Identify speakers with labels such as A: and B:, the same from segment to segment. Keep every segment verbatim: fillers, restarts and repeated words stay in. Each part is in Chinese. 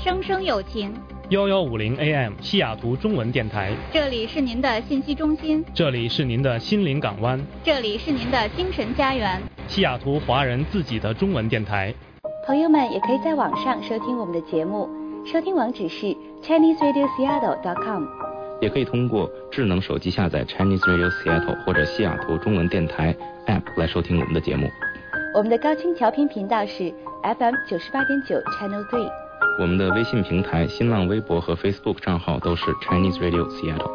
A: 声声有情。
B: 幺幺五零 A M 西雅图中文电台，
A: 这里是您的信息中心，
B: 这里是您的心灵港湾，
A: 这里是您的精神家园，
B: 西雅图华人自己的中文电台。
C: 朋友们也可以在网上收听我们的节目，收听网址是 Chinese Radio Seattle dot com，
D: 也可以通过智能手机下载 Chinese Radio Seattle 或者西雅图中文电台 App 来收听我们的节目。
C: 我们的高清调频频道是 F M 九十八点九 Channel three。
D: 我们的微信平台、新浪微博和 Facebook 账号都是 Chinese Radio Seattle。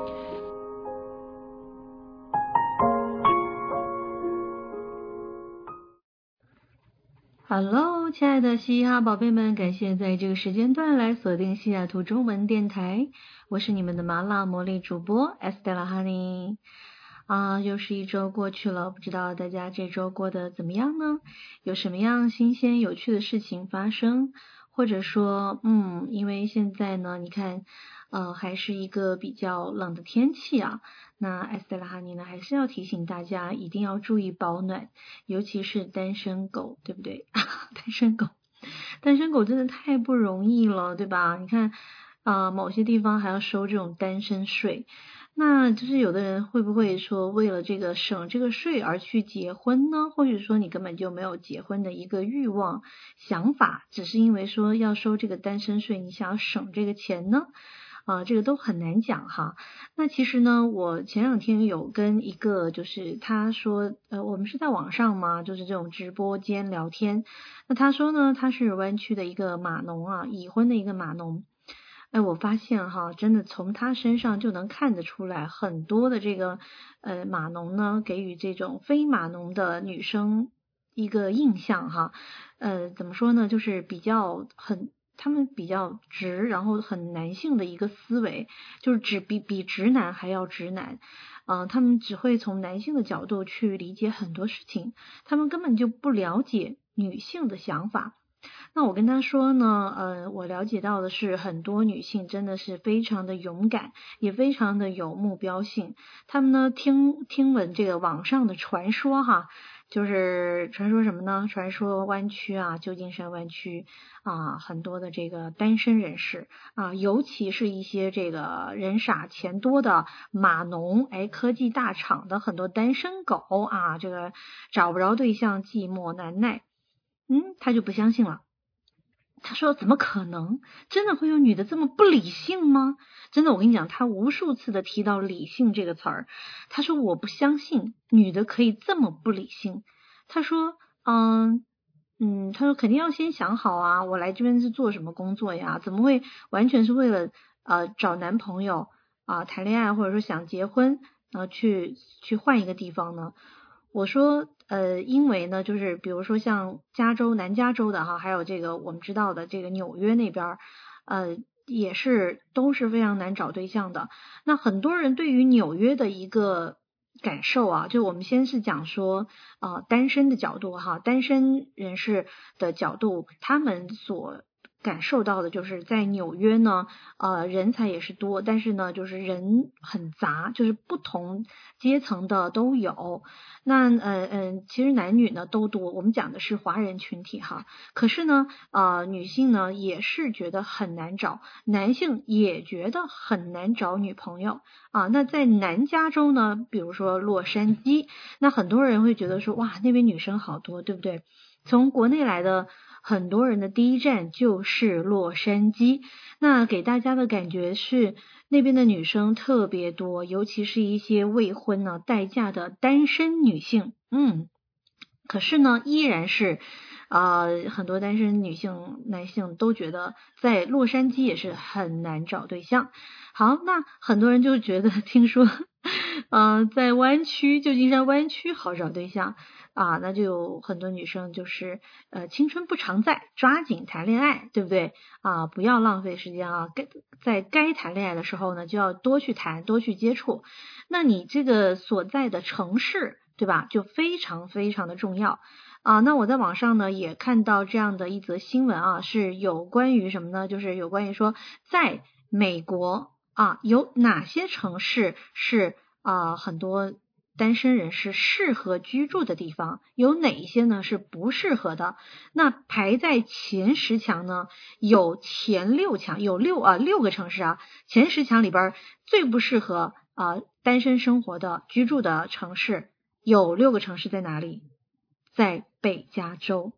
E: Hello， 亲爱的嘻哈宝贝们，感谢在这个时间段来锁定西雅图中文电台，我是你们的麻辣魔力主播 Estella Honey。啊，又是一周过去了，不知道大家这周过得怎么样呢？有什么样新鲜有趣的事情发生？或者说，嗯，因为现在呢，你看，呃，还是一个比较冷的天气啊。那艾斯特拉哈尼呢，还是要提醒大家一定要注意保暖，尤其是单身狗，对不对？单身狗，单身狗真的太不容易了，对吧？你看，啊、呃，某些地方还要收这种单身税。那就是有的人会不会说为了这个省这个税而去结婚呢？或者说你根本就没有结婚的一个欲望想法，只是因为说要收这个单身税，你想要省这个钱呢？啊、呃，这个都很难讲哈。那其实呢，我前两天有跟一个就是他说，呃，我们是在网上嘛，就是这种直播间聊天。那他说呢，他是湾区的一个码农啊，已婚的一个码农。哎，我发现哈，真的从他身上就能看得出来，很多的这个呃码农呢，给予这种非码农的女生一个印象哈，呃，怎么说呢，就是比较很，他们比较直，然后很男性的一个思维，就是只比比直男还要直男，嗯、呃，他们只会从男性的角度去理解很多事情，他们根本就不了解女性的想法。那我跟他说呢，呃，我了解到的是很多女性真的是非常的勇敢，也非常的有目标性。她们呢听听闻这个网上的传说哈，就是传说什么呢？传说湾区啊，旧金山湾区啊，很多的这个单身人士啊，尤其是一些这个人傻钱多的码农，哎，科技大厂的很多单身狗啊，这个找不着对象，寂寞难耐。嗯，他就不相信了。他说怎么可能？真的会有女的这么不理性吗？真的，我跟你讲，他无数次的提到理性这个词儿。他说我不相信女的可以这么不理性。他说嗯嗯，他说肯定要先想好啊，我来这边是做什么工作呀？怎么会完全是为了呃找男朋友啊、呃、谈恋爱，或者说想结婚然后去去换一个地方呢？我说呃，因为呢，就是比如说像加州、南加州的哈，还有这个我们知道的这个纽约那边，呃，也是都是非常难找对象的。那很多人对于纽约的一个感受啊，就我们先是讲说呃单身的角度哈，单身人士的角度，他们所感受到的就是在纽约呢，呃，人才也是多，但是呢，就是人很杂，就是不同阶层的都有。那呃嗯，其实男女呢都多，我们讲的是华人群体哈。可是呢，呃，女性呢也是觉得很难找，男性也觉得很难找女朋友啊。那在南加州呢，比如说洛杉矶，那很多人会觉得说，哇，那边女生好多，对不对？从国内来的很多人的第一站就是洛杉矶，那给大家的感觉是那边的女生特别多，尤其是一些未婚呢待嫁的单身女性，嗯，可是呢依然是呃很多单身女性男性都觉得在洛杉矶也是很难找对象。好，那很多人就觉得听说呃在湾区旧金山湾区好找对象啊，那就有很多女生就是呃青春不常在，抓紧谈恋爱，对不对啊？不要浪费时间啊，该在该谈恋爱的时候呢，就要多去谈，多去接触。那你这个所在的城市，对吧？就非常非常的重要啊。那我在网上呢也看到这样的一则新闻啊，是有关于什么呢？就是有关于说在美国啊有哪些城市是啊很多单身人士适合居住的地方，有哪一些呢是不适合的？那排在前十强呢，有前六强，有六啊六个城市啊，前十强里边最不适合啊、呃、单身生活的居住的城市，有六个城市在哪里？在北加州。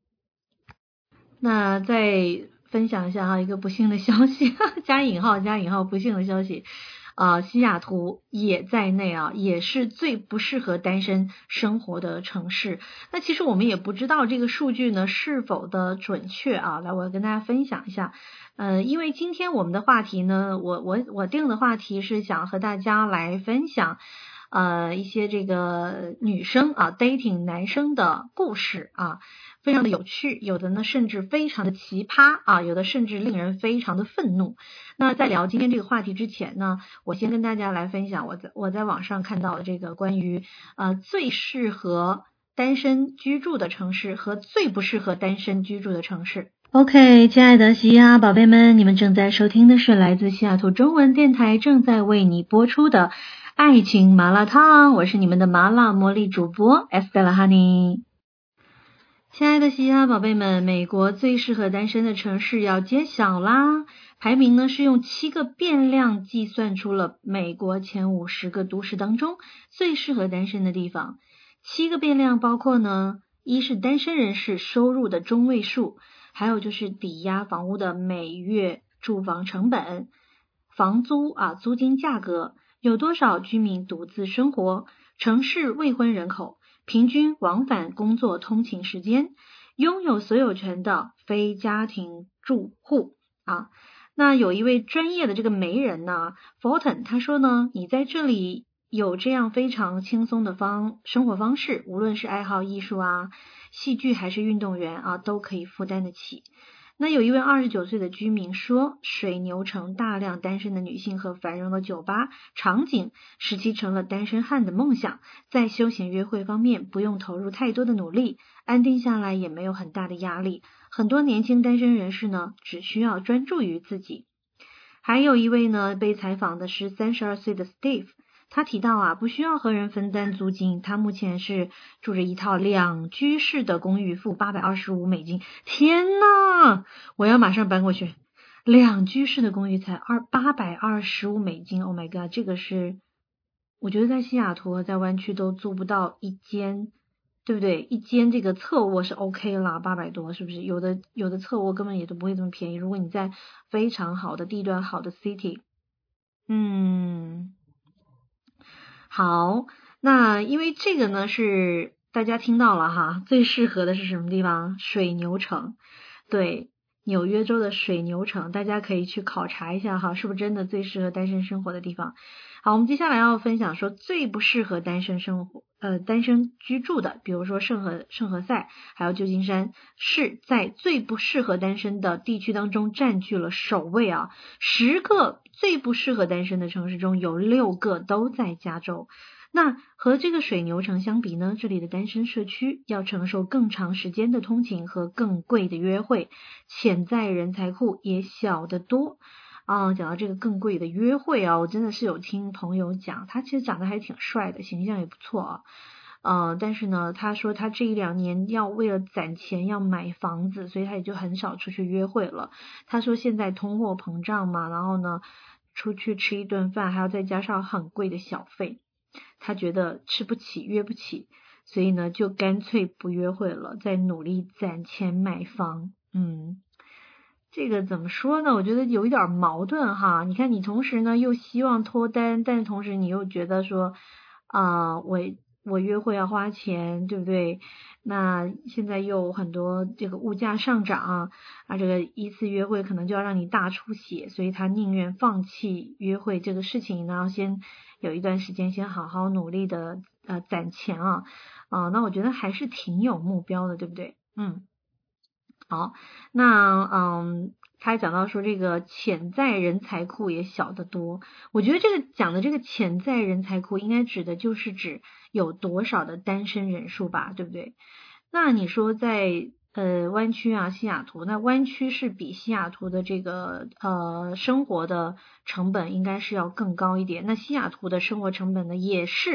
E: 那再分享一下哈一个不幸的消息，加引号加引号不幸的消息。啊、呃，西雅图也在内啊，也是最不适合单身生活的城市。那其实我们也不知道这个数据呢是否的准确啊。来，我要跟大家分享一下。呃，因为今天我们的话题呢，我我我定的话题是想和大家来分享呃一些这个女生啊 dating 男生的故事啊。非常的有趣，有的呢甚至非常的奇葩啊，有的甚至令人非常的愤怒。那在聊今天这个话题之前呢，我先跟大家来分享我在我在网上看到的这个关于呃最适合单身居住的城市和最不适合单身居住的城市。OK， 亲爱的西雅宝贝们，你们正在收听的是来自西雅图中文电台正在为你播出的爱情麻辣烫，我是你们的麻辣魔力主播 Estella Honey。亲爱的西雅宝贝们，美国最适合单身的城市要揭晓啦！排名呢是用七个变量计算出了美国前五十个都市当中最适合单身的地方。七个变量包括呢，一是单身人士收入的中位数，还有就是抵押房屋的每月住房成本、房租啊租金价格，有多少居民独自生活，城市未婚人口。平均往返工作通勤时间，拥有所有权的非家庭住户啊。那有一位专业的这个媒人呢 Fulton 他说呢，你在这里有这样非常轻松的方生活方式，无论是爱好艺术啊、戏剧还是运动员啊，都可以负担得起。那有一位二十九岁的居民说，水牛城大量单身的女性和繁荣的酒吧场景使其成了单身汉的梦想，在休闲约会方面不用投入太多的努力，安定下来也没有很大的压力，很多年轻单身人士呢只需要专注于自己。还有一位呢被采访的是三十二岁的 Steve，他提到啊，不需要和人分担租金，他目前是住着一套两居室的公寓，付八百二十五美金。天哪，我要马上搬过去。两居室的公寓才二八百二十五美金 ，Oh my god， 这个是我觉得在西雅图和在湾区都租不到一间，对不对？一间这个侧卧是 OK 啦，八百多是不是？有的有的侧卧根本也都不会这么便宜。如果你在非常好的地段、好的 city， 嗯。好，那因为这个呢是大家听到了哈，最适合的是什么地方？水牛城，对，纽约州的水牛城，大家可以去考察一下哈，是不是真的最适合单身生活的地方？好，我们接下来要分享说最不适合单身生活呃单身居住的，比如说圣何圣何塞还有旧金山是在最不适合单身的地区当中占据了首位啊，十个最不适合单身的城市中有六个都在加州。那和这个水牛城相比呢，这里的单身社区要承受更长时间的通勤和更贵的约会，潜在人才库也小得多。啊，讲到这个更贵的约会啊，我真的是有听朋友讲，他其实长得还挺帅的，形象也不错啊。呃，但是呢，他说他这一两年要为了攒钱要买房子，所以他也就很少出去约会了。他说现在通货膨胀嘛，然后呢，出去吃一顿饭还要再加上很贵的小费，他觉得吃不起约不起，所以呢就干脆不约会了，在努力攒钱买房。嗯。这个怎么说呢？我觉得有一点矛盾哈。你看，你同时呢又希望脱单，但是同时你又觉得说，啊、呃，我我约会要花钱，对不对？那现在又很多这个物价上涨啊，这个一次约会可能就要让你大出血，所以他宁愿放弃约会这个事情，然后先有一段时间先好好努力的呃攒钱啊啊、呃，那我觉得还是挺有目标的，对不对？嗯。好，那嗯，他还讲到说这个潜在人才库也小得多。我觉得这个讲的这个潜在人才库应该指的就是指有多少的单身人数吧，对不对？那你说在呃湾区啊，西雅图，那湾区是比西雅图的这个呃生活的成本应该是要更高一点。那西雅图的生活成本呢，也是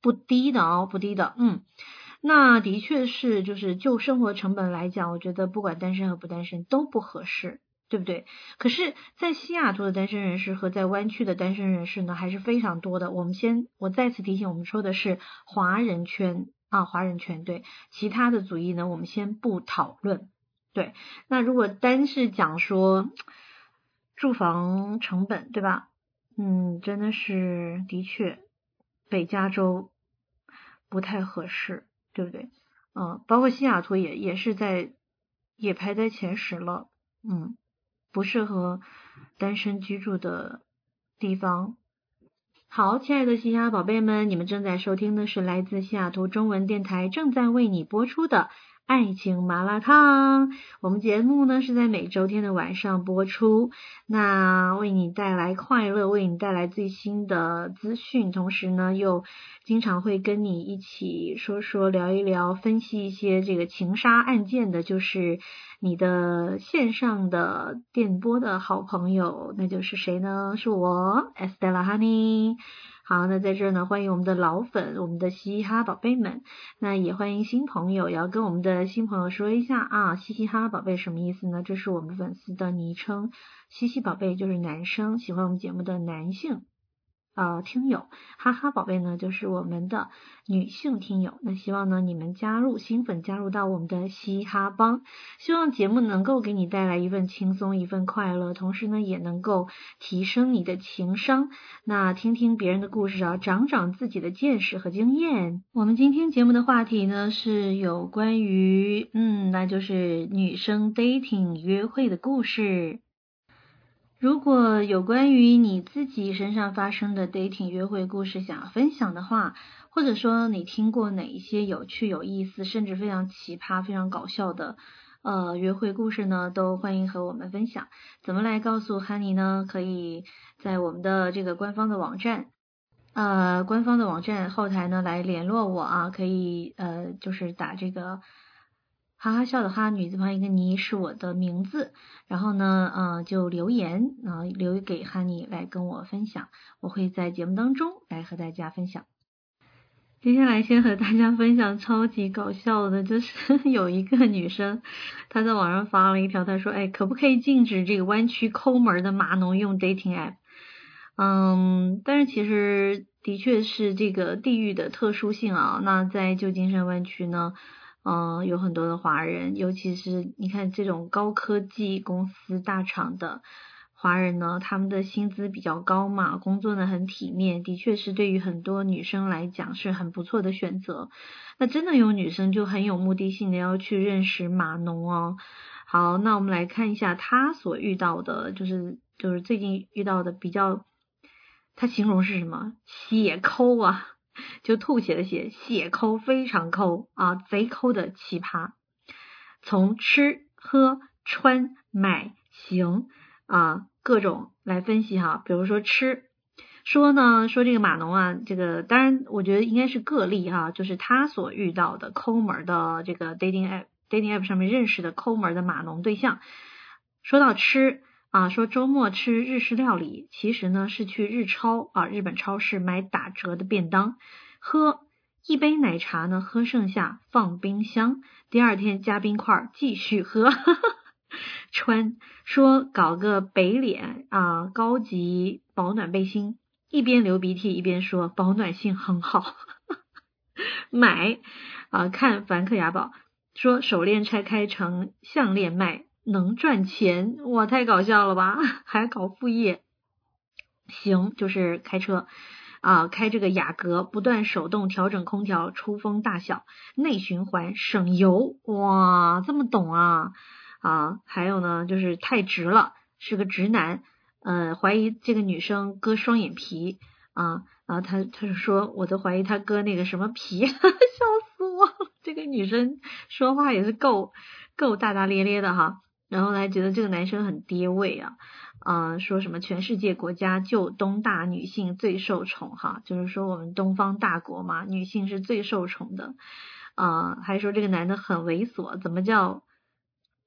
E: 不低的哦，不低的，嗯。那的确是，就是就生活成本来讲，我觉得不管单身和不单身都不合适，对不对？可是在西雅图的单身人士和在湾区的单身人士呢，还是非常多的。我们先，我再次提醒，我们说的是华人圈啊，华人圈，对，其他的族裔呢，我们先不讨论。对，那如果单是讲说住房成本，对吧？嗯，真的是的确，北加州不太合适。对不对？嗯，包括西雅图也也是在也排在前十了，嗯，不适合单身居住的地方。好，亲爱的西雅宝贝们，你们正在收听的是来自西雅图中文电台正在为你播出的爱情麻辣烫。我们节目呢是在每周天的晚上播出，那为你带来快乐，为你带来最新的资讯，同时呢又经常会跟你一起说说聊一聊，分析一些这个情杀案件的，就是你的线上的电波的好朋友，那就是谁呢？是我 Estella Honey。好，那在这儿呢，欢迎我们的老粉，我们的嘻哈宝贝们，那也欢迎新朋友，也要跟我们的新朋友说一下啊，嘻嘻哈宝贝什么意思呢？这是我们粉丝的昵称，嘻嘻宝贝就是男生，喜欢我们节目的男性呃听友，哈哈宝贝呢就是我们的女性听友。那希望呢你们加入新粉，加入到我们的嘻哈帮，希望节目能够给你带来一份轻松，一份快乐，同时呢也能够提升你的情商，那听听别人的故事啊，长长自己的见识和经验。我们今天节目的话题呢是有关于嗯那就是女生 dating 约会的故事。如果有关于你自己身上发生的 dating 约会故事想要分享的话，或者说你听过哪一些有趣有意思甚至非常奇葩非常搞笑的呃约会故事呢，都欢迎和我们分享。怎么来告诉 Honey 呢？可以在我们的这个官方的网站呃官方的网站后台呢来联络我啊，可以呃就是打这个哈哈笑的哈，女字旁一个妮是我的名字，然后呢呃就留言啊、呃、留给哈尼来跟我分享，我会在节目当中来和大家分享。接下来先和大家分享超级搞笑的，就是有一个女生她在网上发了一条，她说哎可不可以禁止这个湾区抠门的码农用 dating app。 嗯，但是其实的确是这个地域的特殊性啊，那在旧金山湾区呢嗯、呃，有很多的华人，尤其是你看这种高科技公司大厂的华人呢，他们的薪资比较高嘛，工作呢很体面，的确是对于很多女生来讲是很不错的选择。那真的有女生就很有目的性的要去认识码农哦。好，那我们来看一下她所遇到的，就是就是最近遇到的比较，她形容是什么？血抠啊。就吐血的血，血抠，非常抠啊，贼抠的奇葩。从吃喝穿买行啊各种来分析哈，比如说吃，说呢说这个码农啊，这个当然我觉得应该是个例哈，就是他所遇到的抠门的这个 dating app dating app 上面认识的抠门的码农对象。说到吃啊，说周末吃日式料理，其实呢是去日超啊，日本超市买打折的便当。喝一杯奶茶呢，喝剩下放冰箱，第二天加冰块继续喝。穿说搞个北脸啊，高级保暖背心，一边流鼻涕一边说保暖性很好。买啊，看梵克雅宝说手链拆开成项链卖能赚钱，哇太搞笑了吧，还搞副业。行就是开车啊，开这个雅阁不断手动调整空调出风大小，内循环省油，哇这么懂啊啊！还有呢就是太直了，是个直男，呃怀疑这个女生割双眼皮啊，然后他他就说我都怀疑他割那个什么皮。笑死我了，这个女生说话也是够够大大咧咧的哈。然后还觉得这个男生很爹味啊，呃，说什么全世界国家就东大女性最受宠哈，就是说我们东方大国嘛，女性是最受宠的，啊、呃，还说这个男的很猥琐，怎么叫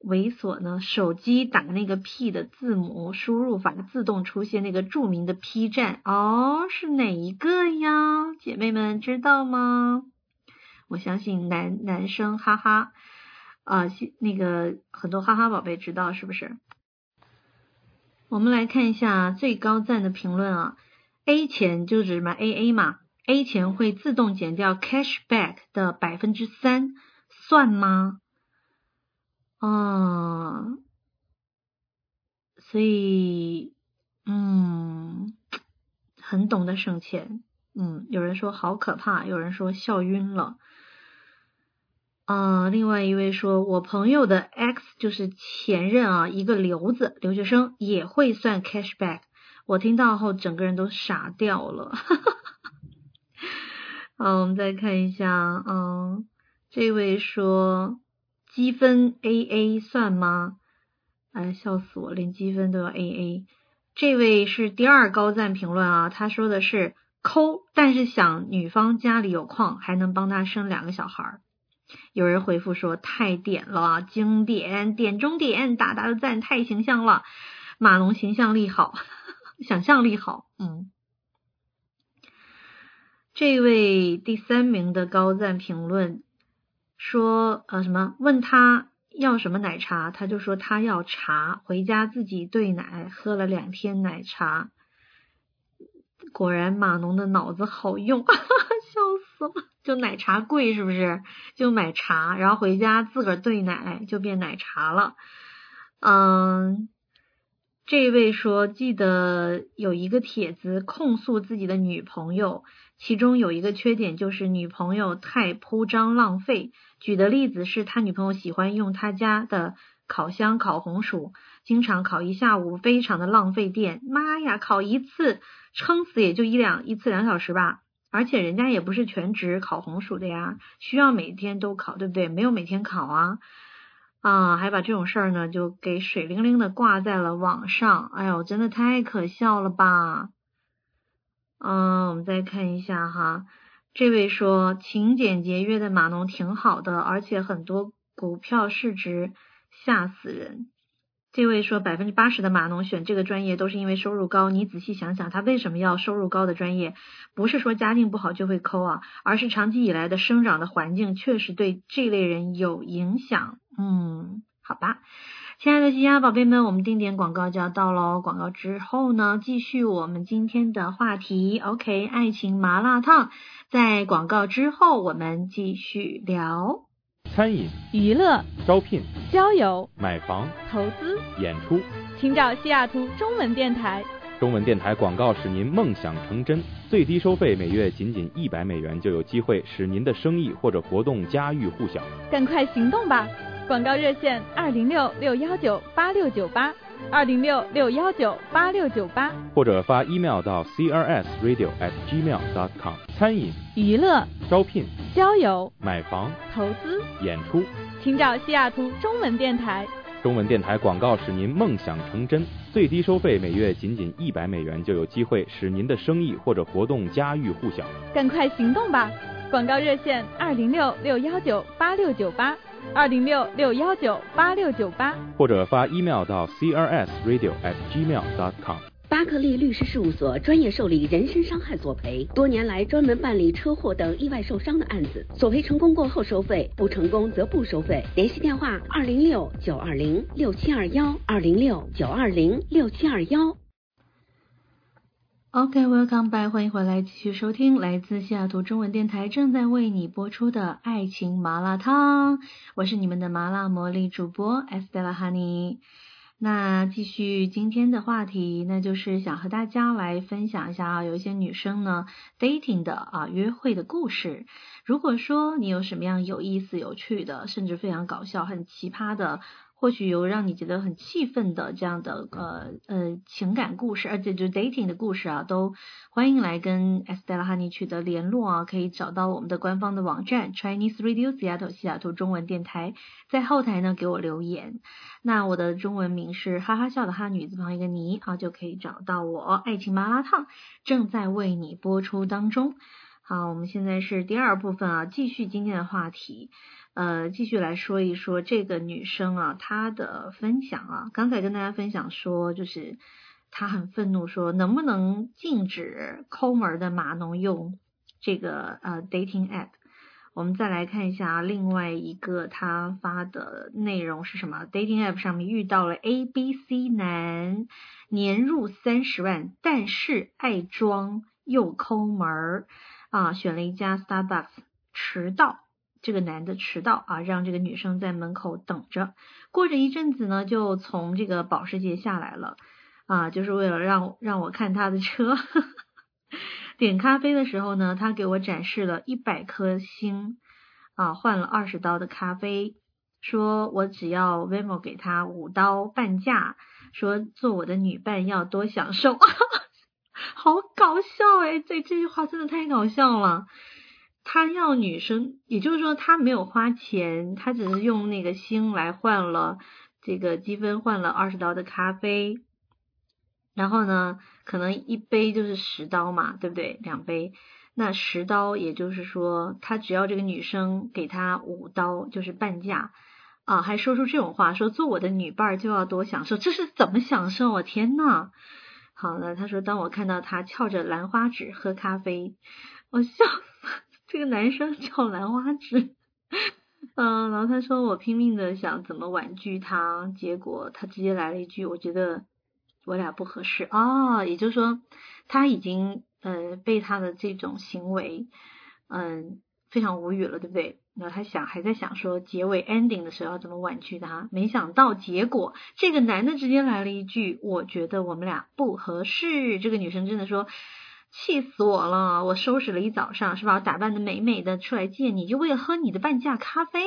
E: 猥琐呢？手机打那个 P 的字母输入法自动出现那个著名的 P 站哦，是哪一个呀？姐妹们知道吗？我相信男男生哈哈啊、呃，那个很多哈哈宝贝知道是不是？我们来看一下最高赞的评论啊 ，A 钱就是什么 A A 嘛 ，A 钱会自动减掉 cashback 的百分之三，算吗？哦，所以嗯，很懂得省钱。嗯，有人说好可怕，有人说笑晕了。呃，另外一位说，我朋友的 X 就是前任啊，一个留子留学生也会算 cashback， 我听到后整个人都傻掉了。好，我们再看一下，嗯，这位说积分 A A 算吗？哎，笑死我，连积分都要 A A。这位是第二高赞评论啊，他说的是抠，但是想女方家里有矿，还能帮他生两个小孩。有人回复说太点了，经典，点中点，大大的赞，太形象了，马龙形象力好，想象力好，嗯。这位第三名的高赞评论说呃什么问他要什么奶茶，他就说他要茶，回家自己兑奶，喝了两天奶茶。果然马农的脑子好用，笑死了，就奶茶贵是不是？就买茶，然后回家自个儿兑奶，就变奶茶了。嗯，这位说记得有一个帖子控诉自己的女朋友，其中有一个缺点就是女朋友太铺张浪费，举的例子是他女朋友喜欢用他家的烤箱烤红薯，经常烤一下午，非常的浪费电。妈呀，烤一次撑死也就一两一次两小时吧，而且人家也不是全职烤红薯的呀，需要每天都烤，对不对？没有每天烤啊啊，还把这种事儿呢就给水灵灵的挂在了网上。哎呦，真的太可笑了吧。嗯，我们再看一下哈，这位说勤俭节约的码农挺好的，而且很多股票市值吓死人。这位说百分之八十的码农选这个专业都是因为收入高，你仔细想想他为什么要收入高的专业，不是说家境不好就会抠啊，而是长期以来的生长的环境确实对这类人有影响。嗯，好吧，亲爱的西亚宝贝们，我们定点广告就要到咯，广告之后呢继续我们今天的话题。 OK， 爱情麻辣烫，在广告之后我们继续聊。
B: 餐饮、
A: 娱乐、
B: 招聘、
A: 交友、
B: 买房、
A: 投资、
B: 演出，
A: 请找西雅图中文电台。
D: 中文电台广告使您梦想成真，最低收费每月仅仅一百美元，就有机会使您的生意或者活动家喻户晓。
A: 赶快行动吧！广告热线二零六六幺九八六九八，二零六六幺九八六九八，
D: 或者发 email 到 c r s radio at gmail dot com。
B: 餐饮、
A: 娱乐、
B: 招聘、
A: 交友、
B: 买房、
A: 投资、
B: 演出，
A: 请找西雅图中文电台。
D: 中文电台广告使您梦想成真，最低收费每月仅仅一百美元，就有机会使您的生意或者活动家喻户晓。
A: 赶快行动吧！广告热线二零六六幺九八六九八，二零六六幺九八六九八，
D: 或者发 email 到 c r s radio at gmail dot com。
F: 巴克利律师事务所专业受理人身伤害索赔，多年来专门办理车祸等意外受伤的案子，索赔成功过后收费，不成功则不收费。联系电话二零六九二零六七二幺，二零六九二零六七二幺。
E: OK，welcome back， 欢迎回来，继续收听来自西雅图中文电台正在为你播出的爱情麻辣烫，我是你们的麻辣魔力主播 Estella Honey。那继续今天的话题，那就是想和大家来分享一下啊，有一些女生呢 dating 的啊约会的故事。如果说你有什么样有意思、有趣的，甚至非常搞笑、很奇葩的，或许有让你觉得很气愤的这样的呃呃情感故事，而且就 dating 的故事啊，都欢迎来跟 Estella Honey 取得联络啊，可以找到我们的官方的网站 Chinese Radio Seattle 西雅图中文电台，在后台呢给我留言。那我的中文名是哈哈笑的哈女字旁一个你啊，就可以找到我。爱情麻辣烫正在为你播出当中。好，我们现在是第二部分啊，继续今天的话题。 呃，继续来说一说这个女生啊，她的分享啊，刚才跟大家分享说，就是她很愤怒说，能不能禁止抠门的码农用这个呃 dating app。我们再来看一下另外一个他发的内容是什么 dating app 上面遇到了 A B C 男，年入三十万，但是爱装又抠门啊，选了一家 Starbucks 迟到，这个男的迟到啊，让这个女生在门口等着，过着一阵子呢就从这个保时捷下来了啊，就是为了让让我看他的车点咖啡的时候呢，他给我展示了一百颗星啊，换了二十刀的咖啡，说我只要 Venmo 给他五刀半价，说做我的女伴要多享受好搞笑诶，这这句话真的太搞笑了。他要女生，也就是说他没有花钱，他只是用那个星来换了这个积分，换了二十刀的咖啡，然后呢可能一杯就是十刀嘛，对不对？两杯，那十刀也就是说他只要这个女生给他五刀就是半价啊，还说出这种话，说做我的女伴就要多享受，这是怎么享受啊？天哪！好了，他说当我看到他翘着兰花指喝咖啡，我笑死，这个男生翘兰花指嗯，然后他说我拼命的想怎么婉拒他，结果他直接来了一句，我觉得我俩不合适啊、哦，也就是说他已经呃被他的这种行为嗯非常无语了，对不对？然后他想还在想说结尾 ending 的时候要怎么婉拒他，没想到结果这个男的直接来了一句，我觉得我们俩不合适。这个女生真的说气死我了，我收拾了一早上是吧，我打扮的美美的出来见你，就为了喝你的半价咖啡。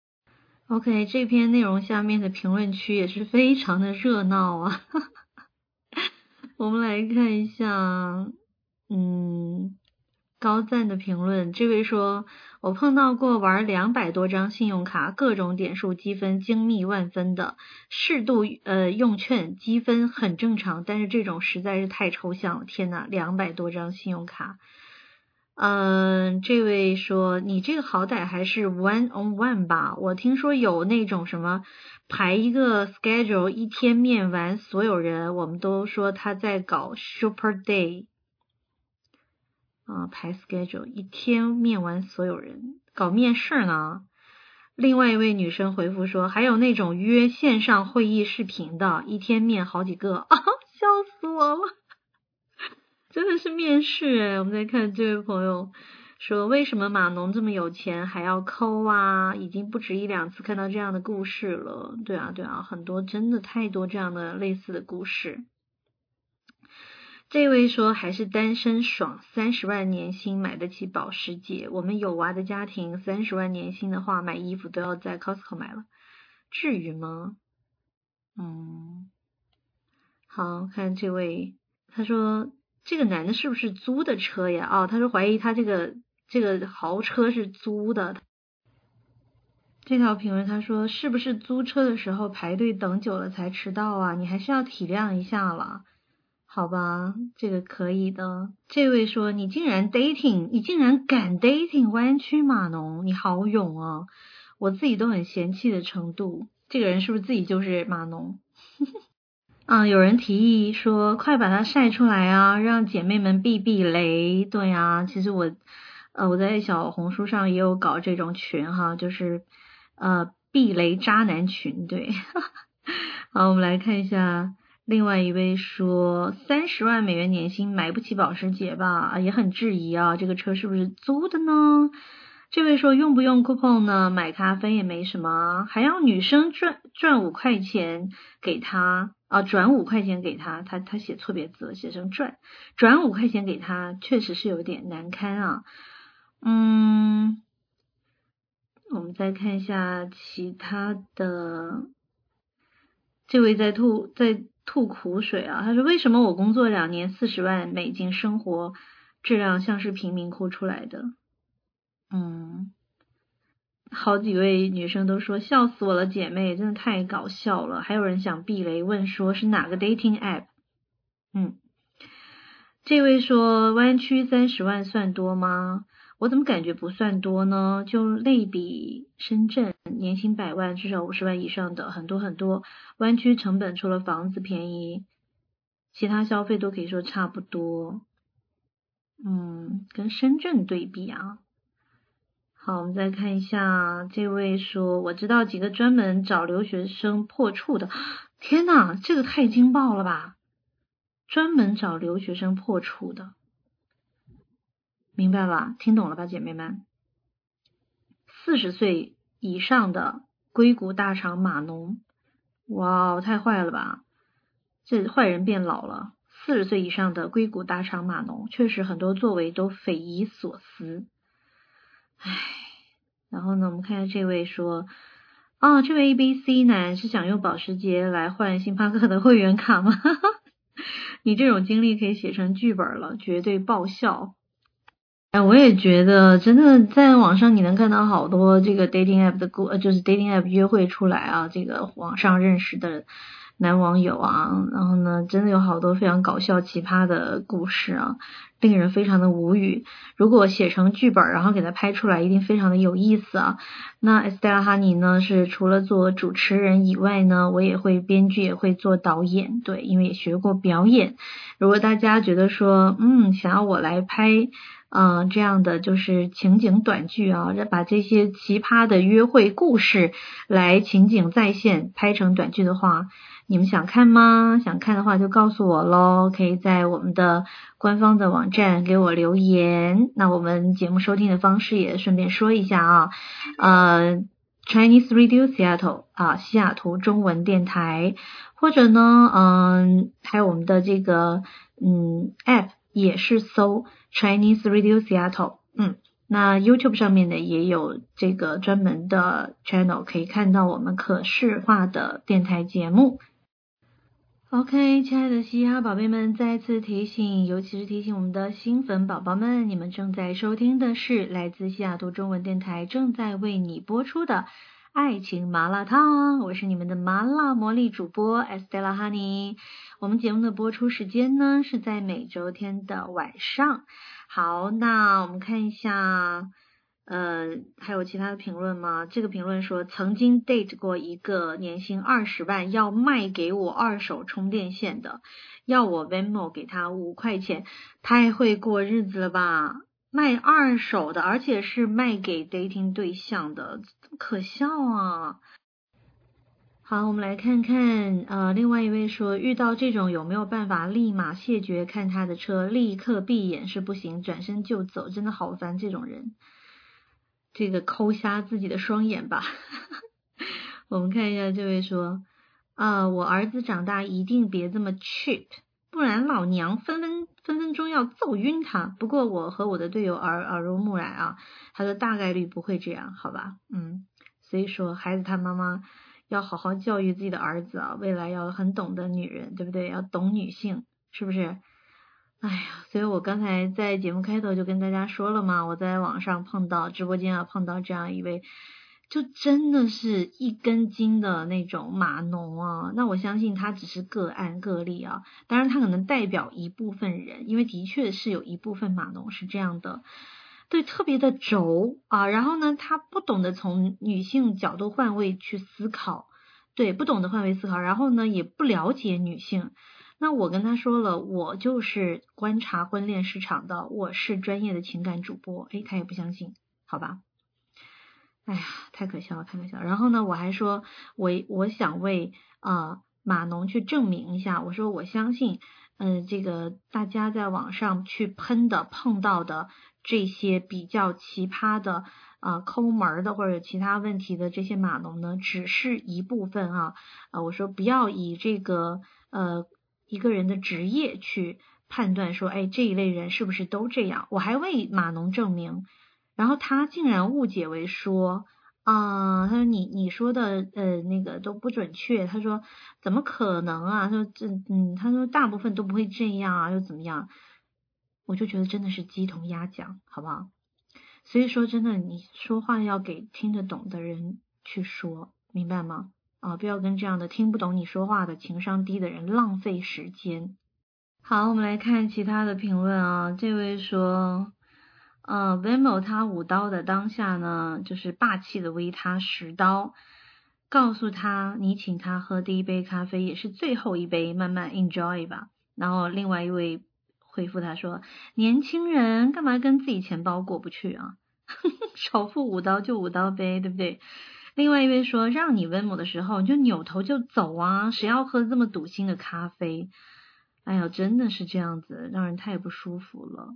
E: OK， 这篇内容下面的评论区也是非常的热闹啊我们来看一下嗯高赞的评论，这位说我碰到过玩两百多张信用卡，各种点数积分精密万分的，适度呃用券积分很正常，但是这种实在是太抽象了，天哪，两百多张信用卡。嗯、呃，这位说你这个好歹还是 one on one 吧，我听说有那种什么排一个 schedule 一天面完所有人，我们都说他在搞 super day啊，排 schedule 一天面完所有人，搞面试呢。另外一位女生回复说还有那种约线上会议视频的，一天面好几个啊，笑死我了真的是面试诶。我们再看这位朋友说为什么码农这么有钱还要抠啊，已经不止一两次看到这样的故事了。对啊对啊，很多，真的太多这样的类似的故事。这位说还是单身爽，三十万年薪买得起保时捷，我们有娃的家庭三十万年薪的话买衣服都要在 Costco 买了，至于吗？嗯，好，看这位他说这个男的是不是租的车呀？哦，他说怀疑他这个这个豪车是租的。这条评论他说是不是租车的时候排队等久了才迟到啊？你还是要体谅一下了。好吧，这个可以的。这位说你竟然 dating， 你竟然敢 dating 湾区码农，你好勇啊，我自己都很嫌弃的程度。这个人是不是自己就是码农啊？有人提议说快把它晒出来啊，让姐妹们避避雷。对啊，其实我呃我在小红书上也有搞这种群哈，就是呃避雷渣男群。对好，我们来看一下另外一位说三十万美元年薪买不起保时捷吧，也很质疑啊，这个车是不是租的呢？这位说用不用 coupon 呢？买咖啡也没什么，还要女生赚赚五块钱给他啊，转五块钱给他，他他写错别字了，写成赚，转五块钱给他，确实是有点难堪啊。嗯，我们再看一下其他的，这位在吐在吐苦水啊，他说为什么我工作两年四十万美金，生活质量像是贫民窟出来的。嗯，好几位女生都说笑死我了，姐妹真的太搞笑了。还有人想避雷，问说是哪个 dating app。 嗯，这位说湾区三十万算多吗？ 我怎么感觉不算多呢？就类比深圳，年薪百万至少五十万以上的很多很多，湾区成本除了房子便宜，其他消费都可以说差不多。嗯，跟深圳对比啊。好，我们再看一下，这位说我知道几个专门找留学生破处的。天哪，这个太惊爆了吧！专门找留学生破处的，明白吧？听懂了吧，姐妹们？四十岁以上的硅谷大厂码农，哇，太坏了吧！这坏人变老了。四十岁以上的硅谷大厂码农，确实很多作为都匪夷所思。唉，然后呢，我们看一下这位说，啊，这位 A B C 男是想用保时捷来换星巴克的会员卡吗？你这种经历可以写成剧本了，绝对爆笑。哎，我也觉得真的在网上你能看到好多这个 dating app 的故，呃，就是 dating app 约会出来啊，这个网上认识的男网友啊，然后呢，真的有好多非常搞笑奇葩的故事啊，令人非常的无语。如果写成剧本，然后给它拍出来，一定非常的有意思啊。那 Estella Honey 呢，是除了做主持人以外呢，我也会编剧，也会做导演，对，因为也学过表演。如果大家觉得说，嗯，想要我来拍嗯、呃，这样的就是情景短剧啊，把这些奇葩的约会故事来情景再现拍成短剧的话，你们想看吗？想看的话就告诉我咯，可以在我们的官方的网站给我留言。那我们节目收听的方式也顺便说一下啊，呃 Chinese Radio Seattle 啊，西雅图中文电台，或者呢，嗯，还有我们的这个嗯 App 也是搜 Chinese Radio Seattle， 嗯，那 YouTube 上面呢也有这个专门的 channel 可以看到我们可视化的电台节目。OK， 亲爱的嘻哈宝贝们，再次提醒，尤其是提醒我们的新粉宝宝们，你们正在收听的是来自西雅图中文电台正在为你播出的爱情麻辣烫，我是你们的麻辣魔力主播 Estella Honey。 我们节目的播出时间呢是在每周天的晚上。好，那我们看一下呃，还有其他的评论吗？这个评论说，曾经 date 过一个年薪二十万要卖给我二手充电线的，要我 Venmo 给他五块钱，太会过日子了吧，卖二手的，而且是卖给 dating 对象的，可笑啊。好，我们来看看呃，另外一位说，遇到这种有没有办法立马谢绝看他的车，立刻闭眼是不行，转身就走，真的好烦这种人，这个抠瞎自己的双眼吧。我们看一下这位说，啊、呃，我儿子长大一定别这么 cheap， 不然老娘分分分分钟要揍晕他。不过我和我的队友耳耳濡目染啊，他说大概率不会这样，好吧，嗯，所以说孩子他妈妈要好好教育自己的儿子啊，未来要很懂得女人，对不对？要懂女性，是不是？哎呀，所以我刚才在节目开头就跟大家说了嘛，我在网上碰到直播间啊碰到这样一位，就真的是一根筋的那种码农啊。那我相信他只是个案个例啊，当然他可能代表一部分人，因为的确是有一部分码农是这样的，对，特别的轴啊，然后呢他不懂得从女性角度换位去思考，对，不懂得换位思考，然后呢也不了解女性。那我跟他说了，我就是观察婚恋市场的，我是专业的情感主播，诶，他也不相信，好吧，哎呀，太可笑了，太可笑了。然后呢我还说我我想为呃码农去证明一下，我说我相信呃这个大家在网上去喷的碰到的这些比较奇葩的啊、呃、抠门的或者其他问题的这些码农呢，只是一部分啊，呃我说不要以这个呃一个人的职业去判断说，哎，这一类人是不是都这样。我还为码农证明，然后他竟然误解为说啊、呃，他说你你说的呃那个都不准确，他说怎么可能啊，他说这嗯他说大部分都不会这样啊，又怎么样。我就觉得真的是鸡同鸭讲，好不好？所以说真的你说话要给听得懂的人去说，明白吗？啊，不要跟这样的听不懂你说话的情商低的人浪费时间。好，我们来看其他的评论啊。这位说呃 Venmo 他舞刀的当下呢，就是霸气的为他拾刀，告诉他你请他喝第一杯咖啡也是最后一杯，慢慢 enjoy 吧。然后另外一位回复他说，年轻人干嘛跟自己钱包过不去啊？少付舞刀就舞刀呗，对不对？另外一位说，让你Venmo的时候你就扭头就走啊，谁要喝这么赌心的咖啡？哎呀，真的是这样子，让人太不舒服了。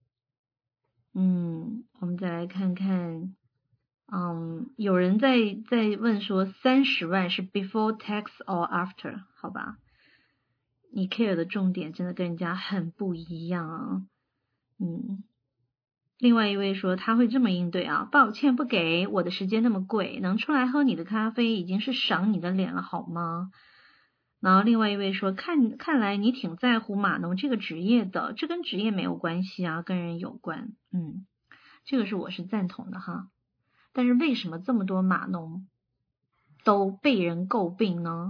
E: 嗯，我们再来看看，嗯，有人在在问说，三十万是 before tax or after？ 好吧，你 care 的重点真的跟人家很不一样啊。嗯，另外一位说他会这么应对啊，抱歉不给，我的时间那么贵，能出来喝你的咖啡已经是赏你的脸了好吗？然后另外一位说，看看来你挺在乎码农这个职业的，这跟职业没有关系啊，跟人有关。嗯，这个是我是赞同的哈。但是为什么这么多码农都被人诟病呢？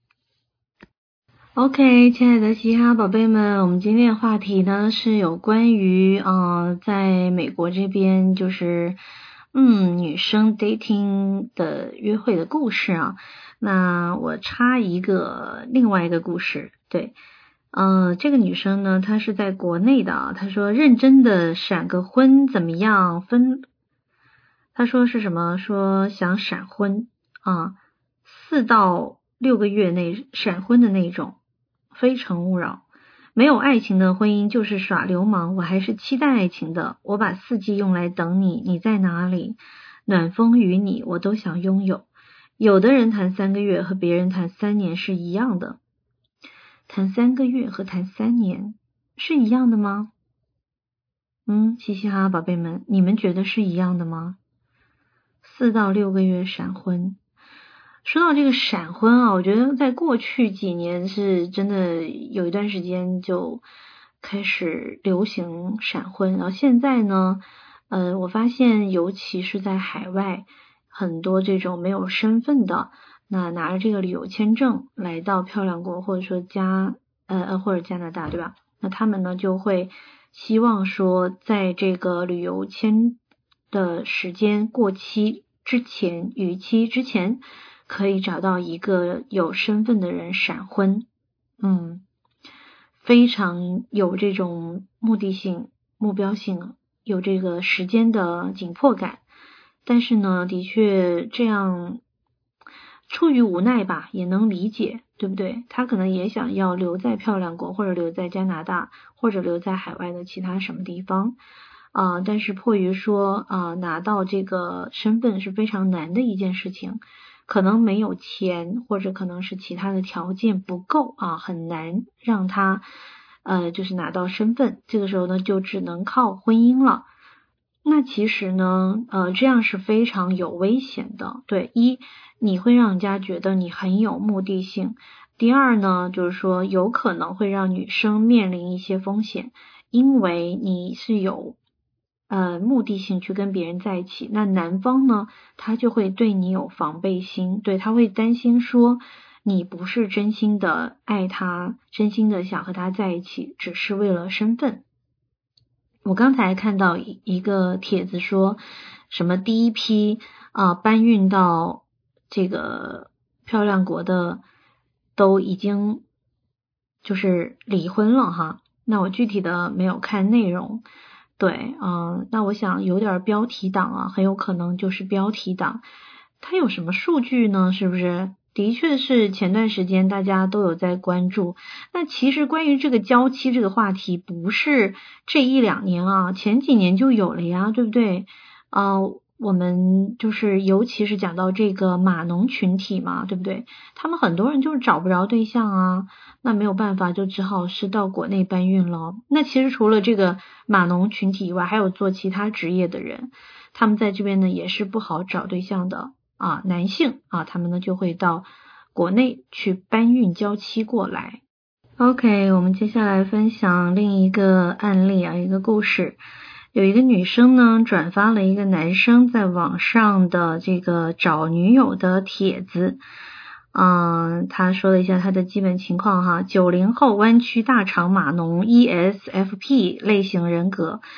E: OK， 亲爱的嘻哈宝贝们，我们今天的话题呢是有关于呃在美国这边就是嗯女生 dating 的约会的故事啊。那我插一个另外一个故事，对，呃，这个女生呢，她是在国内的啊，她说认真的闪个婚怎么样？分，她说是什么？说想闪婚啊，四到六个月内闪婚的那种，非诚勿扰。没有爱情的婚姻就是耍流氓，我还是期待爱情的。我把四季用来等你，你在哪里？暖风与你，我都想拥有。有的人谈三个月和别人谈三年是一样的，谈三个月和谈三年是一样的吗？嗯，嘻嘻哈哈宝贝们，你们觉得是一样的吗？四到六个月闪婚。说到这个闪婚啊，我觉得在过去几年是真的有一段时间就开始流行闪婚，然后现在呢，呃，我发现尤其是在海外，很多这种没有身份的，那拿着这个旅游签证来到漂亮国或者说加呃呃或者加拿大，对吧？那他们呢就会希望说，在这个旅游签的时间过期之前，逾期之前，可以找到一个有身份的人闪婚。嗯，非常有这种目的性、目标性，有这个时间的紧迫感。但是呢，的确这样出于无奈吧，也能理解，对不对？他可能也想要留在漂亮国，或者留在加拿大，或者留在海外的其他什么地方啊、呃，但是迫于说啊、呃，拿到这个身份是非常难的一件事情，可能没有钱，或者可能是其他的条件不够啊，很难让他呃就是拿到身份，这个时候呢就只能靠婚姻了。那其实呢，呃，这样是非常有危险的。对，一，你会让人家觉得你很有目的性；第二呢，就是说有可能会让女生面临一些风险，因为你是有呃目的性去跟别人在一起。那男方呢，他就会对你有防备心，对，他会担心说你不是真心的爱他，真心的想和他在一起，只是为了身份。我刚才看到一个帖子说什么第一批啊、呃、搬运到这个漂亮国的都已经就是离婚了哈，那我具体的没有看内容。对，嗯、呃，那我想有点标题党啊，很有可能就是标题党。它有什么数据呢？是不是？的确是前段时间大家都有在关注。那其实关于这个娇妻这个话题，不是这一两年啊，前几年就有了呀，对不对？呃，我们就是尤其是讲到这个码农群体嘛，对不对？他们很多人就是找不着对象啊，那没有办法，就只好是到国内搬运了。那其实除了这个码农群体以外，还有做其他职业的人，他们在这边呢也是不好找对象的。啊，男性啊，他们呢就会到国内去搬运娇妻过来。OK， 我们接下来分享另一个案例啊，一个故事。有一个女生呢转发了一个男生在网上的这个找女友的帖子。嗯，他说了一下他的基本情况哈，九零后湾区大厂码农 E S F P 类型人格。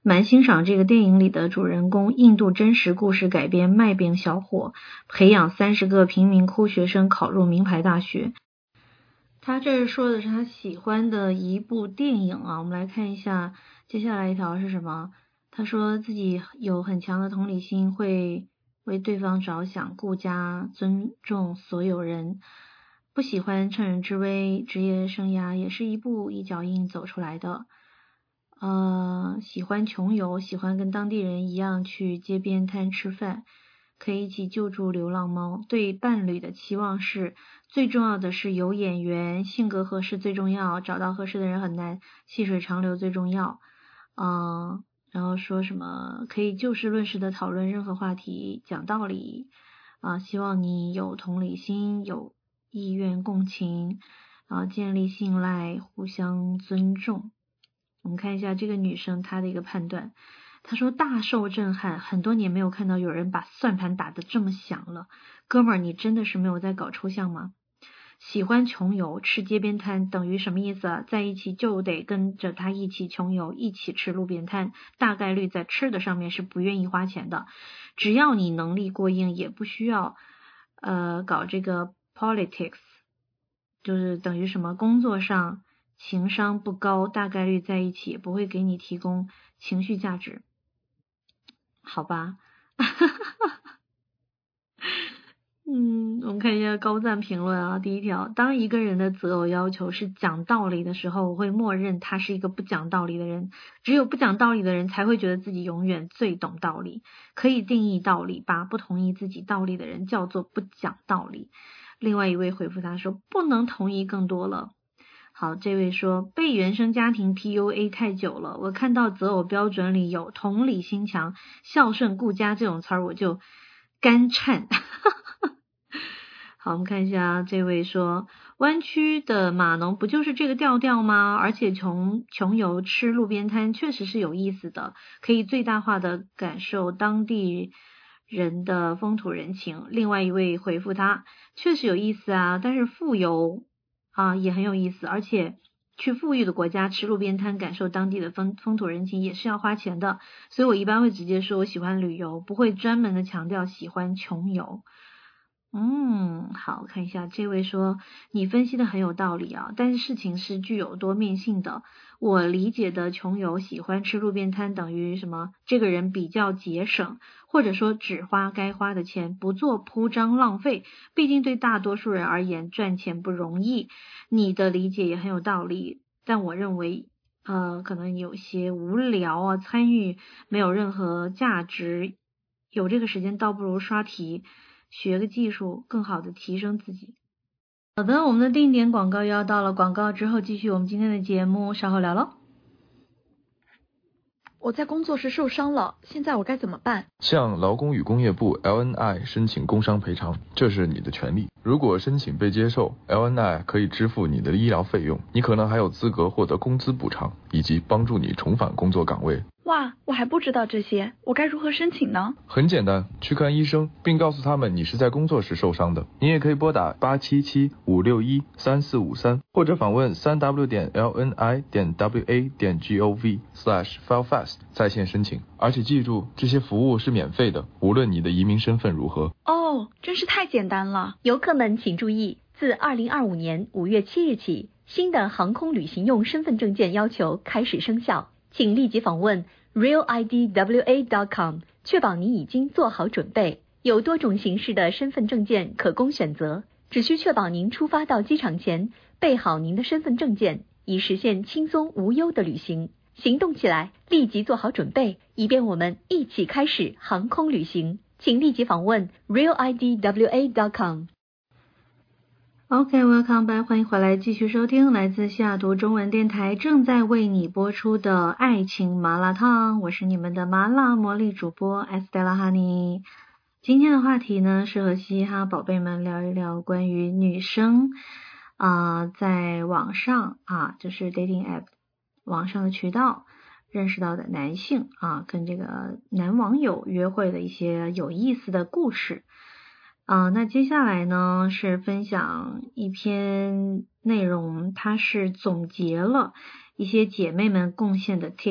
E: 蛮欣赏这个电影里的主人公印度真实故事改编卖饼小伙培养三十个贫民窟学生考入名牌大学。他这说的是他喜欢的一部电影啊，我们来看一下接下来一条是什么。他说自己有很强的同理心，会为对方着想，顾家尊重所有人，不喜欢趁人之危，职业生涯也是一步一脚印走出来的。呃，喜欢穷游，喜欢跟当地人一样去街边摊吃饭，可以一起救助流浪猫。对伴侣的期望是，最重要的是有眼缘，性格合适最重要，找到合适的人很难，细水长流最重要。嗯、呃，然后说什么可以就事论事的讨论任何话题，讲道理啊、呃，希望你有同理心，有意愿共情啊、呃，建立信赖，互相尊重。我们看一下这个女生她的一个判断，她说大受震撼，很多年没有看到有人把算盘打得这么响了，哥们儿你真的是没有在搞抽象吗？喜欢穷游吃街边摊等于什么意思啊？在一起就得跟着他一起穷游，一起吃路边摊，大概率在吃的上面是不愿意花钱的，只要你能力过硬，也不需要呃搞这个 politics， 就是等于什么工作上情商不高，大概率在一起也不会给你提供情绪价值，好吧嗯，我们看一下高赞评论啊。第一条，当一个人的择偶要求是讲道理的时候，我会默认他是一个不讲道理的人，只有不讲道理的人才会觉得自己永远最懂道理，可以定义道理，把不同意自己道理的人叫做不讲道理。另外一位回复他说，不能同意更多了。好，这位说被原生家庭 P U A 太久了，我看到择偶标准里有同理心强、孝顺顾家这种词儿，我就干颤好，我们看一下这位说，湾区的码农不就是这个调调吗？而且穷穷游吃路边摊确实是有意思的，可以最大化的感受当地人的风土人情。另外一位回复他，确实有意思啊，但是富游啊也很有意思，而且去富裕的国家吃路边摊，感受当地的风风土人情也是要花钱的，所以我一般会直接说我喜欢旅游，不会专门的强调喜欢穷游。嗯，好，看一下这位说，你分析的很有道理啊，但是事情是具有多面性的。我理解的穷游喜欢吃路边摊等于什么？这个人比较节省，或者说只花该花的钱，不做铺张浪费。毕竟对大多数人而言，赚钱不容易。你的理解也很有道理，但我认为呃，可能有些无聊啊，参与没有任何价值，有这个时间倒不如刷题。学个技术，更好的提升自己。好的，我们的定点广告要到了，广告之后继续我们今天的节目，稍后聊喽。
G: 我在工作时受伤了，现在我该怎么办？
H: 向劳工与工业部 L N I 申请工伤赔偿，这是你的权利。如果申请被接受， L N I 可以支付你的医疗费用，你可能还有资格获得工资补偿，以及帮助你重返工作岗位。
G: 哇，我还不知道这些，我该如何申请呢？
H: 很简单，去看医生，并告诉他们你是在工作时受伤的。你也可以拨打八七七五六一三四五三，或者访问三 w 点 l n i 点 w a 点 g o v slash file fast 在线申请。而且记住，这些服务是免费的，无论你的移民身份如何。
G: 哦，真是太简单了。
I: 游客们请注意，自二零二五年五月七日起，新的航空旅行用身份证件要求开始生效。请立即访问 real I D W A dot com， 确保你已经做好准备。有多种形式的身份证件可供选择，只需确保您出发到机场前备好您的身份证件，以实现轻松无忧的旅行。行动起来，立即做好准备，以便我们一起开始航空旅行。请立即访问 real I D W A dot com。OK,
E: welcome back， 欢迎回来，继续收听来自西雅图中文电台正在为你播出的爱情麻辣烫，我是你们的麻辣魔力主播 Estella Honey。今天的话题呢，是和嘻哈宝贝们聊一聊关于女生啊、呃，在网上啊，就是 dating app 网上的渠道认识到的男性啊，跟这个男网友约会的一些有意思的故事。啊、呃，那接下来呢是分享一篇内容，它是总结了一些姐妹们贡献的 tips，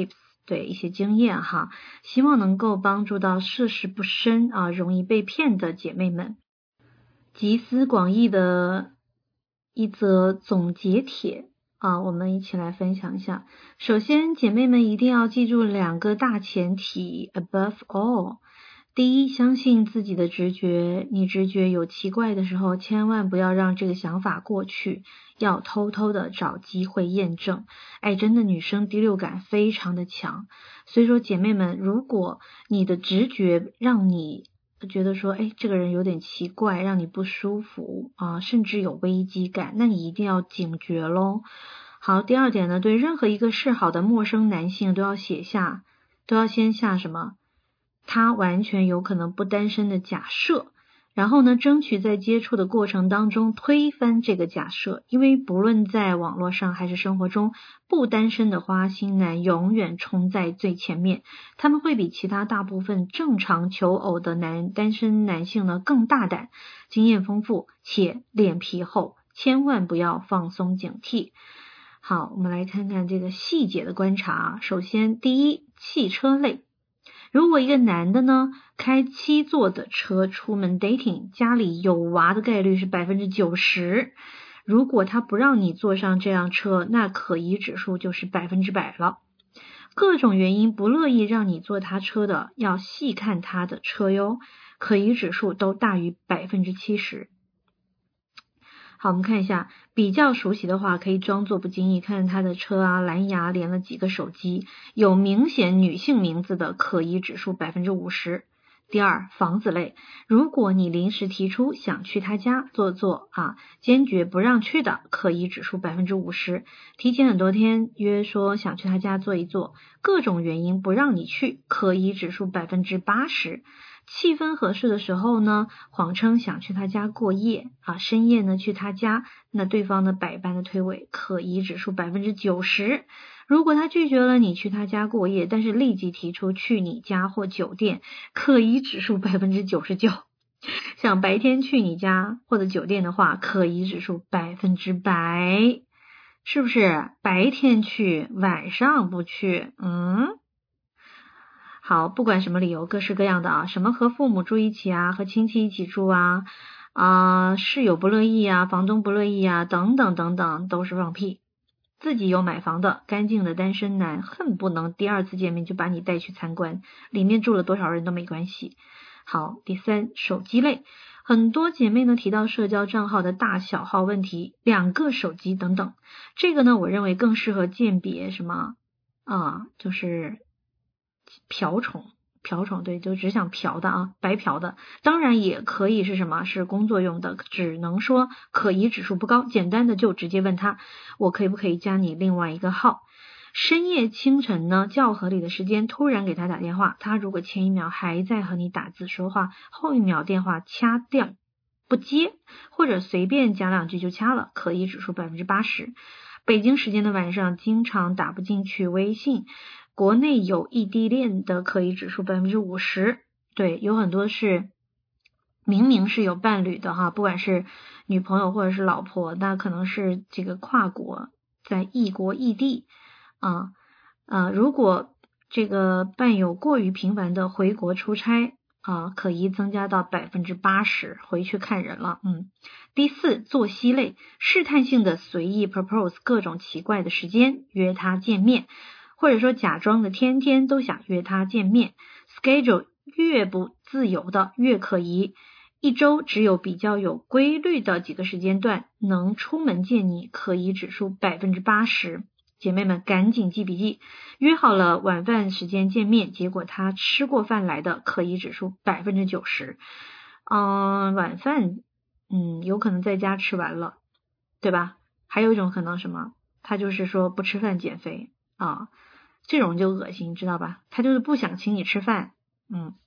E: 对一些经验哈，希望能够帮助到涉世不深啊，容易被骗的姐妹们。集思广益的一则总结帖啊，我们一起来分享一下。首先，姐妹们一定要记住两个大前提 above all。第一，相信自己的直觉，你直觉有奇怪的时候，千万不要让这个想法过去，要偷偷的找机会验证。哎，真的女生第六感非常的强，所以说姐妹们，如果你的直觉让你觉得说，哎，这个人有点奇怪，让你不舒服啊，甚至有危机感，那你一定要警觉咯。好，第二点呢，对任何一个示好的陌生男性都要写下，都要先下什么？他完全有可能不单身的假设，然后呢，争取在接触的过程当中推翻这个假设，因为不论在网络上还是生活中，不单身的花心男永远冲在最前面，他们会比其他大部分正常求偶的男单身男性呢更大胆，经验丰富且脸皮厚，千万不要放松警惕。好，我们来看看这个细节的观察。首先，第一，汽车类。如果一个男的呢开七座的车出门 dating， 家里有娃的概率是 百分之九十， 如果他不让你坐上这辆车，那可疑指数就是百分之百了。各种原因不乐意让你坐他车的，要细看他的车哟，可疑指数都大于 百分之七十。好，我们看一下，比较熟悉的话可以装作不经意，看他的车啊，蓝牙连了几个手机，有明显女性名字的可疑指数 百分之五十。第二，房子类，如果你临时提出想去他家坐坐啊，坚决不让去的，可疑指数 百分之五十。提前很多天约说想去他家坐一坐，各种原因不让你去，可疑指数 百分之八十。气氛合适的时候呢，谎称想去他家过夜啊，深夜呢去他家，那对方呢百般的推诿，可疑指数 百分之九十。如果他拒绝了你去他家过夜，但是立即提出去你家或酒店，可疑指数 百分之九十九。想白天去你家或者酒店的话，可疑指数百分之百。是不是白天去晚上不去？嗯，好，不管什么理由，各式各样的啊，什么和父母住一起啊，和亲戚一起住啊，啊，室友不乐意啊，房东不乐意啊，等等等等，都是放屁。自己有买房的干净的单身男，恨不能第二次见面就把你带去参观，里面住了多少人都没关系。好，第三，手机类，很多姐妹呢提到社交账号的大小号问题，两个手机等等，这个呢我认为更适合鉴别什么啊，就是瓢虫，瓢虫对，就只想嫖的啊，白嫖的。当然也可以是什么，是工作用的，只能说可疑指数不高，简单的就直接问他，我可以不可以加你另外一个号。深夜清晨呢，较合理的时间突然给他打电话，他如果前一秒还在和你打字说话，后一秒电话掐掉不接，或者随便讲两句就掐了，可疑指数 百分之八十。北京时间的晚上经常打不进去微信，国内有异地恋的可疑指数 百分之五十。 对，有很多是明明是有伴侣的哈，不管是女朋友或者是老婆，那可能是这个跨国，在异国异地啊啊，如果这个伴有过于频繁的回国出差啊，可疑增加到 百分之八十， 回去看人了。嗯，第四，作息类，试探性的随意 propose 各种奇怪的时间约他见面，或者说假装的天天都想约他见面， schedule 越不自由的越可疑，一周只有比较有规律的几个时间段能出门见你，可疑指数 百分之八十。姐妹们赶紧记笔记，约好了晚饭时间见面，结果他吃过饭来的，可疑指数 百分之九十。 嗯，晚饭嗯有可能在家吃完了，对吧？还有一种可能什么，他就是说不吃饭减肥啊，这种就恶心，知道吧？他就是不想请你吃饭。嗯，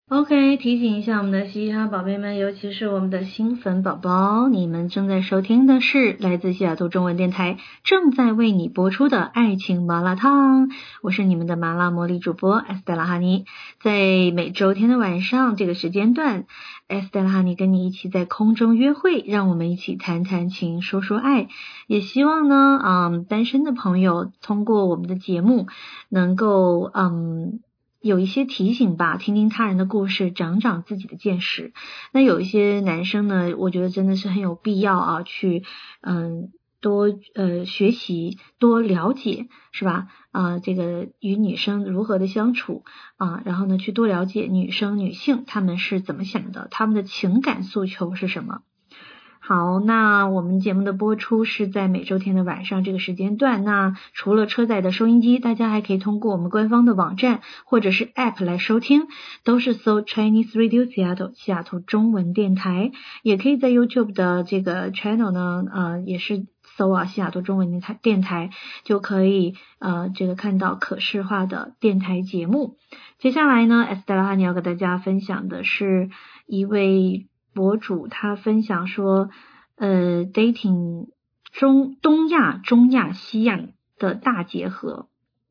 E: OK， 提醒一下我们的嘻哈宝贝们，尤其是我们的新粉宝宝，你们正在收听的是来自西雅图中文电台正在为你播出的爱情麻辣烫，我是你们的麻辣魔力主播 Estella 哈尼。在每周天的晚上这个时间段， Estella 哈尼跟你一起在空中约会，让我们一起谈谈情说说爱。也希望呢嗯，单身的朋友通过我们的节目能够嗯有一些提醒吧，听听他人的故事，长长自己的见识。那有一些男生呢，我觉得真的是很有必要啊，去嗯多呃学习，多了解，是吧？啊、呃，这个与女生如何的相处啊、呃，然后呢，去多了解女生女性他们是怎么想的，他们的情感诉求是什么。好，那我们节目的播出是在每周天的晚上这个时间段。那除了车载的收音机，大家还可以通过我们官方的网站或者是 App 来收听，都是搜 Chinese Radio Seattle 西雅图中文电台。也可以在 YouTube 的这个 channel 呢，呃，也是搜啊西雅图中文电台电台，就可以呃这个看到可视化的电台节目。接下来呢 Estella 哈尼要给大家分享的是一位博主，他分享说呃 dating 中东亚中亚西亚的大结合。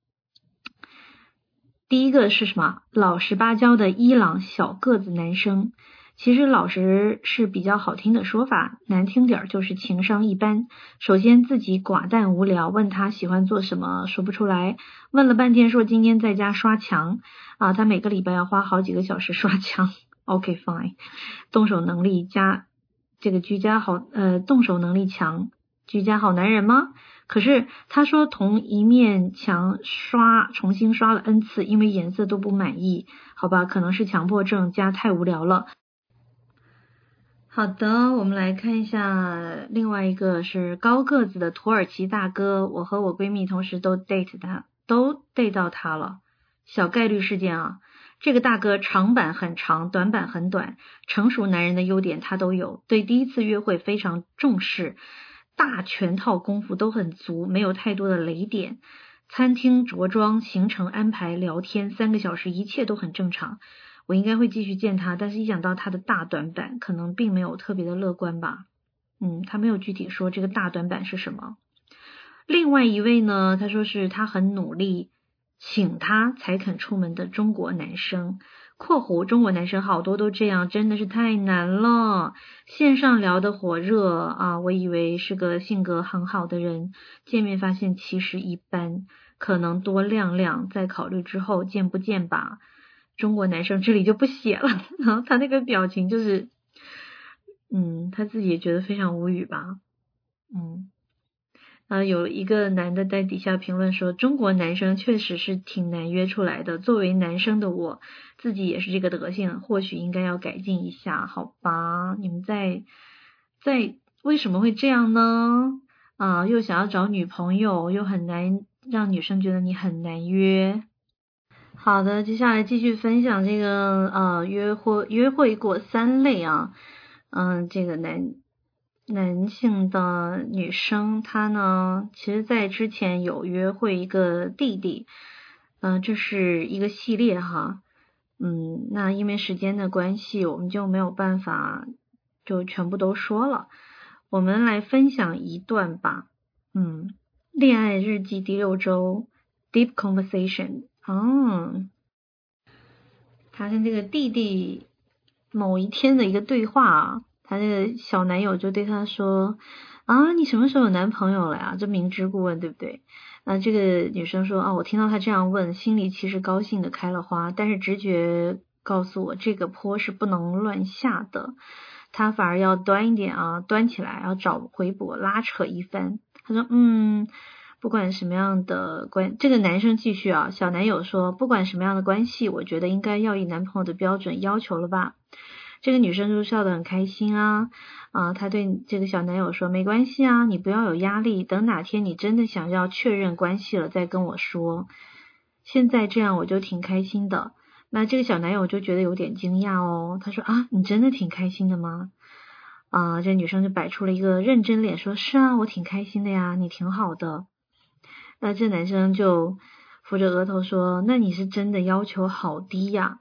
E: 第一个是什么？老实巴交的伊朗小个子男生。其实老实是比较好听的说法，难听点就是情商一般。首先自己寡淡无聊，问他喜欢做什么说不出来，问了半天说今天在家刷墙啊，他每个礼拜要花好几个小时刷墙。OK fine， 动手能力加这个居家好呃动手能力强，居家好男人吗？可是他说同一面墙刷重新刷了 N 次，因为颜色都不满意。好吧，可能是强迫症加太无聊了。好的，我们来看一下另外一个是高个子的土耳其大哥，我和我闺蜜同时都 date 他，都 date 到他了，小概率事件啊。这个大哥长板很长，短板很短，成熟男人的优点他都有，对第一次约会非常重视，大全套功夫都很足，没有太多的雷点。餐厅着装、行程安排、聊天三个小时，一切都很正常。我应该会继续见他，但是一想到他的大短板，可能并没有特别的乐观吧。嗯，他没有具体说这个大短板是什么。另外一位呢，他说是他很努力，请他才肯出门的中国男生。括弧中国男生好多都这样，真的是太难了。线上聊得火热啊，我以为是个性格很好的人，见面发现其实一般，可能多晾晾，再考虑之后见不见吧。中国男生这里就不写了，然后他那个表情就是嗯，他自己也觉得非常无语吧。嗯，啊，有一个男的在底下评论说，中国男生确实是挺难约出来的，作为男生的我自己也是这个德性，或许应该要改进一下。好吧，你们在在为什么会这样呢？啊，又想要找女朋友，又很难让女生觉得你很难约。好的，接下来继续分享这个呃约会约会过三类啊。嗯，这个男男性的女生，她呢其实在之前有约会一个弟弟，嗯、呃，这是一个系列哈。嗯，那因为时间的关系，我们就没有办法就全部都说了，我们来分享一段吧。嗯，恋爱日记第六周 Deep Conversation。哦，他跟这个弟弟某一天的一个对话啊，他这个小男友就对他说啊，你什么时候有男朋友了呀？这明知故问，对不对？那这个女生说啊，我听到他这样问，心里其实高兴的开了花，但是直觉告诉我这个坡是不能乱下的，他反而要端一点啊，端起来，要找回补拉扯一番。他说嗯。不管什么样的关，这个男生继续啊，小男友说，不管什么样的关系，我觉得应该要以男朋友的标准要求了吧。这个女生就笑得很开心啊，啊，她对这个小男友说，没关系啊，你不要有压力，等哪天你真的想要确认关系了再跟我说，现在这样我就挺开心的。那这个小男友就觉得有点惊讶哦，他说啊，你真的挺开心的吗？啊，这女生就摆出了一个认真脸，说是啊，我挺开心的呀，你挺好的。那这男生就扶着额头说，那你是真的要求好低呀，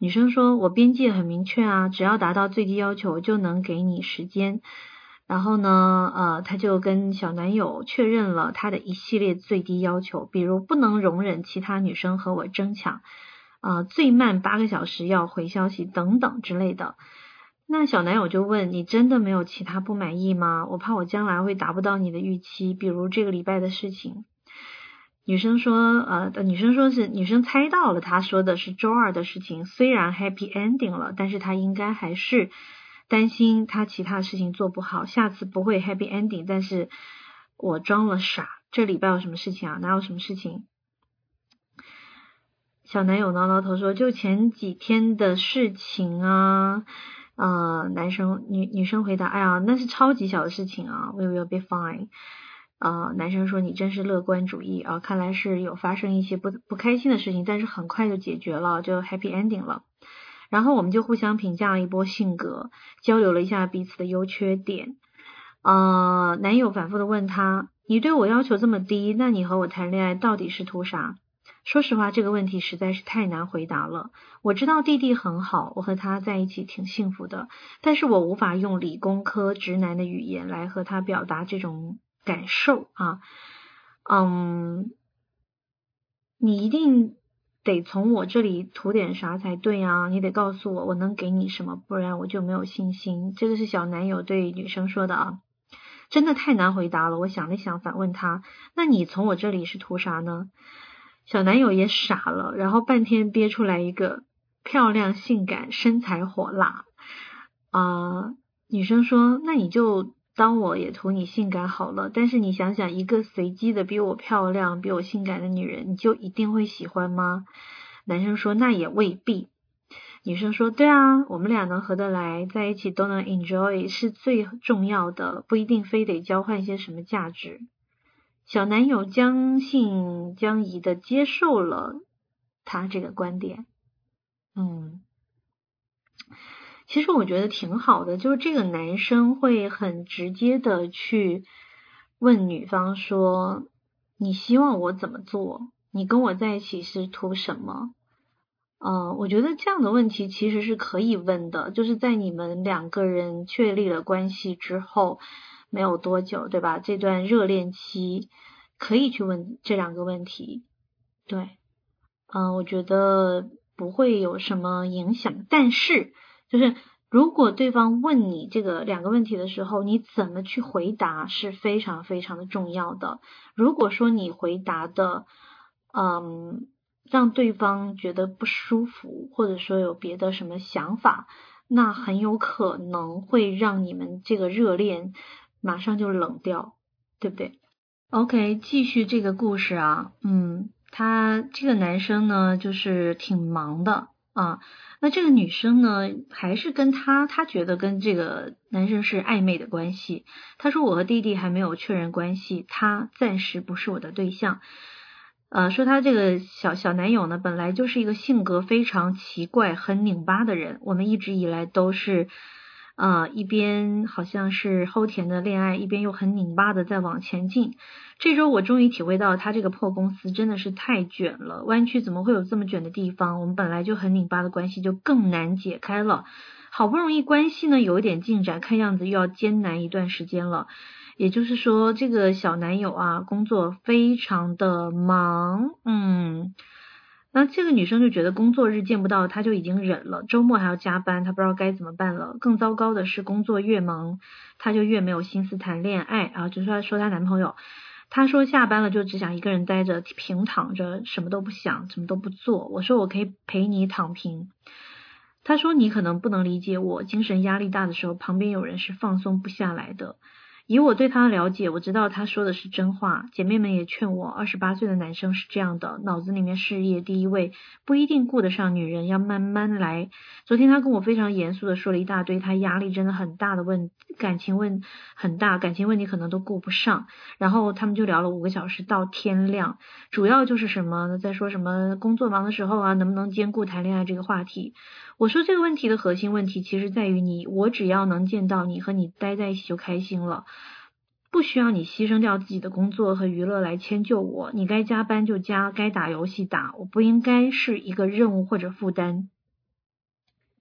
E: 女生说我边界很明确啊，只要达到最低要求就能给你时间。然后呢呃，她就跟小男友确认了她的一系列最低要求，比如不能容忍其他女生和我争抢，呃，最慢八个小时要回消息等等之类的。那小男友就问，你真的没有其他不满意吗？我怕我将来会达不到你的预期，比如这个礼拜的事情。女生说呃，女生说是女生猜到了他说的是周二的事情，虽然 happy ending 了，但是他应该还是担心他其他事情做不好，下次不会 happy ending， 但是我装了傻，这礼拜有什么事情啊？哪有什么事情？小男友挠挠头说，就前几天的事情啊。呃，男生女女生回答，哎呀，那是超级小的事情啊 ，we will be fine。呃，男生说你真是乐观主义啊，看来是有发生一些不不开心的事情，但是很快就解决了，就 happy ending 了。然后我们就互相评价了一波性格，交流了一下彼此的优缺点。呃，男友反复的问他，你对我要求这么低，那你和我谈恋爱到底是图啥？说实话，这个问题实在是太难回答了。我知道弟弟很好，我和他在一起挺幸福的，但是我无法用理工科直男的语言来和他表达这种感受啊。嗯，你一定得从我这里图点啥才对啊，你得告诉我我能给你什么，不然我就没有信心。这个是小男友对女生说的啊。真的太难回答了，我想了想反问他，那你从我这里是图啥呢？小男友也傻了，然后半天憋出来一个漂亮性感身材火辣。呃，女生说那你就当我也图你性感好了，但是你想想，一个随机的比我漂亮比我性感的女人，你就一定会喜欢吗？男生说那也未必。女生说对啊，我们俩能合得来，在一起都能 enjoy 是最重要的，不一定非得交换些什么价值。小男友将信将疑的接受了他这个观点。嗯，其实我觉得挺好的，就是这个男生会很直接的去问女方说，你希望我怎么做？你跟我在一起是图什么？呃，我觉得这样的问题其实是可以问的，就是在你们两个人确立了关系之后没有多久，对吧？这段热恋期可以去问这两个问题。对，嗯、呃，我觉得不会有什么影响，但是就是如果对方问你这个两个问题的时候，你怎么去回答是非常非常的重要的。如果说你回答的嗯让对方觉得不舒服，或者说有别的什么想法，那很有可能会让你们这个热恋马上就冷掉，对不对？ OK， 继续这个故事啊。嗯，他这个男生呢就是挺忙的啊，那这个女生呢还是跟他他觉得跟这个男生是暧昧的关系。他说我和弟弟还没有确认关系，他暂时不是我的对象。呃，说他这个小小男友呢本来就是一个性格非常奇怪很拧巴的人，我们一直以来都是呃，一边好像是齁甜的恋爱，一边又很拧巴的在往前进。这周我终于体会到他这个破公司真的是太卷了，湾区怎么会有这么卷的地方？我们本来就很拧巴的关系就更难解开了，好不容易关系呢有一点进展，看样子又要艰难一段时间了。也就是说这个小男友啊工作非常的忙。嗯，那这个女生就觉得工作日见不到她就已经忍了，周末还要加班，她不知道该怎么办了。更糟糕的是工作越忙她就越没有心思谈恋爱啊，就是说说她男朋友，她说下班了就只想一个人待着平躺着，什么都不想什么都不做。我说我可以陪你躺平，她说你可能不能理解我，精神压力大的时候旁边有人是放松不下来的。以我对他的了解，我知道他说的是真话。姐妹们也劝我，二十八岁的男生是这样的，脑子里面事业第一位，不一定顾得上女人，要慢慢来。昨天他跟我非常严肃的说了一大堆，他压力真的很大的问感情问很大，感情问题可能都顾不上。然后他们就聊了五个小时到天亮，主要就是什么在说什么工作忙的时候啊，能不能兼顾谈恋爱这个话题。我说这个问题的核心问题其实在于你，我只要能见到你和你待在一起就开心了，不需要你牺牲掉自己的工作和娱乐来迁就我，你该加班就加，该打游戏打，我不应该是一个任务或者负担。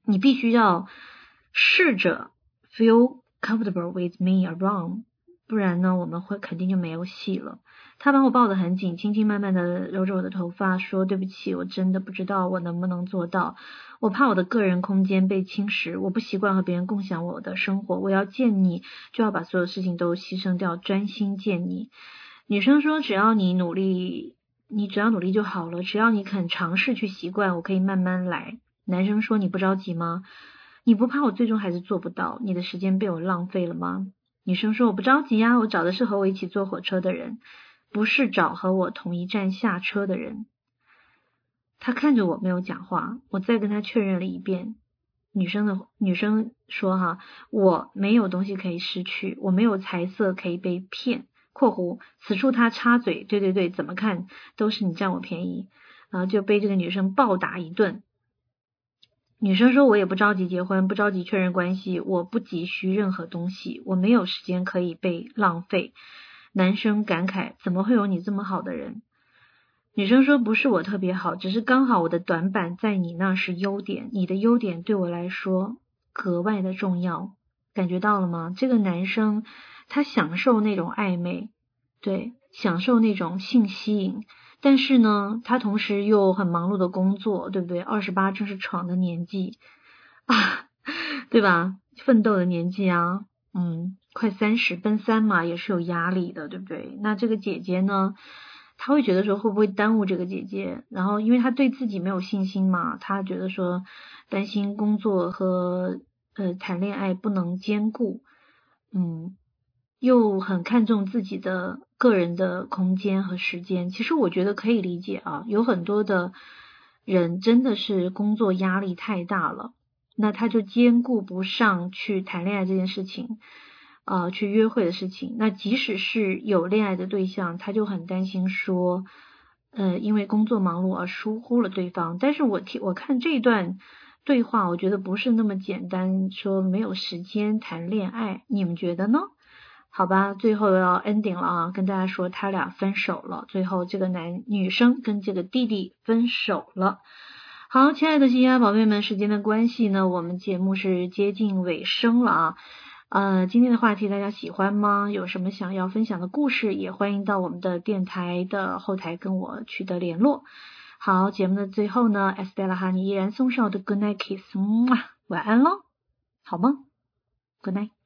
E: 你必须要试着 feel comfortable with me around， 不然呢我们会肯定就没有戏了。他把我抱得很紧，轻轻慢慢的揉着我的头发，说对不起，我真的不知道我能不能做到，我怕我的个人空间被侵蚀，我不习惯和别人共享我的生活，我要见你就要把所有事情都牺牲掉，专心见你。女生说只要你努力，你只要努力就好了，只要你肯尝试去习惯，我可以慢慢来。男生说你不着急吗？你不怕我最终还是做不到，你的时间被我浪费了吗？女生说我不着急呀，我找的是和我一起坐火车的人，不是找和我同一站下车的人。他看着我没有讲话，我再跟他确认了一遍。女生的女生说哈，我没有东西可以失去，我没有财色可以被骗。括弧此处他插嘴，对对对，怎么看都是你占我便宜，然后就被这个女生暴打一顿。女生说我也不着急结婚，不着急确认关系，我不急需任何东西，我没有时间可以被浪费。男生感慨怎么会有你这么好的人？女生说不是我特别好，只是刚好我的短板在你那是优点，你的优点对我来说格外的重要。感觉到了吗？这个男生他享受那种暧昧，对，享受那种性吸引，但是呢他同时又很忙碌的工作，对不对？二十八正是闯的年纪啊，对吧？奋斗的年纪啊，嗯，快三十奔三嘛，也是有压力的，对不对？那这个姐姐呢，她会觉得说会不会耽误这个姐姐，然后因为她对自己没有信心嘛，她觉得说担心工作和呃谈恋爱不能兼顾，嗯，又很看重自己的个人的空间和时间。其实我觉得可以理解啊，有很多的人真的是工作压力太大了，那他就兼顾不上去谈恋爱这件事情，呃，去约会的事情。那即使是有恋爱的对象，他就很担心说，呃，因为工作忙碌而疏忽了对方。但是我听我看这段对话，我觉得不是那么简单，说没有时间谈恋爱，你们觉得呢？好吧，最后要 ending 了啊，跟大家说他俩分手了，最后这个男女生跟这个弟弟分手了。好，亲爱的新芽宝贝们，时间的关系呢，我们节目是接近尾声了啊。呃，今天的话题大家喜欢吗？有什么想要分享的故事，也欢迎到我们的电台的后台跟我取得联络。好，节目的最后呢 Estella 哈尼依然送上我的 Good night kiss， 晚安咯，好吗？ Good night。